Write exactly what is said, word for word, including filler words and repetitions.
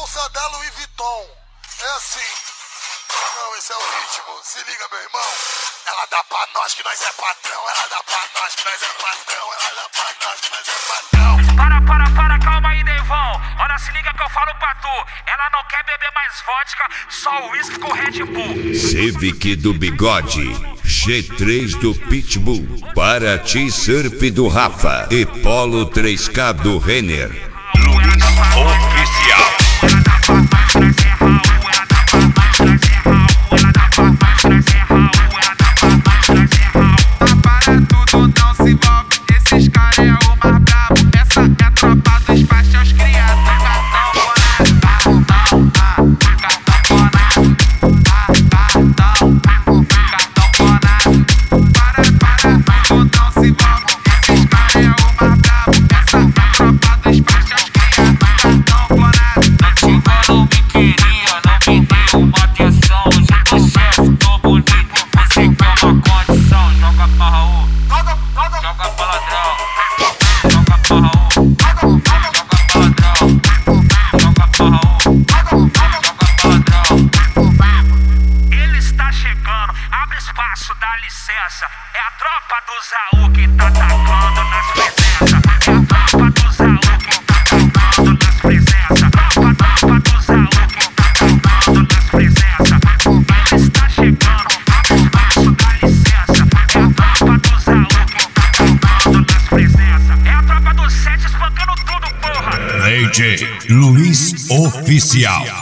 bolsa da Louis Vuitton. É assim. Não, esse é o ritmo. Se liga, meu irmão. Ela dá pra nós que nós é patrão. Ela dá pra nós que nós é patrão. Ela dá pra nós que nós é patrão. Para, para, para, calma aí, Devão. Olha, se liga que eu falo pra tu. Ela não quer beber mais vodka, só uísque com Red Bull. Civic do Bigode, G três do Pitbull, Paraty Surf do Rafa e Polo três K do Renner. Luiz Oficial. Para tudo, não se envolve. Esses caras é o mais brabo. Essa é a tropa dos baixos criados. Cartão bonado, cartão bonado, cartão bonado. Para, para tudo, não se envolve. Esses caras é o mais brabo. Essa é a tropa dos baixos criados. Cartão bonado. Não me queria, não me deu uma atenção. Hoje tô chefe, tô bonito, você quer uma condição. Joga pra Raul, joga pra ladrão. Joga pra Raul, joga pra ladrão. Joga pra Raul, joga pra ladrão. Ele está chegando, abre espaço, dá licença. É a tropa do Zaú que tá atacando nas presenças. É a tropa do Zaú que tá atacando nas presenças. Tropa, tropa do Zaú que tá atacando nas presenças. Ele está chegando, abre espaço, dá licença. É a tropa do Zaú que tá atacando nas presenças. É a tropa do Sete espancando tudo, porra. D J Luiz Oficial.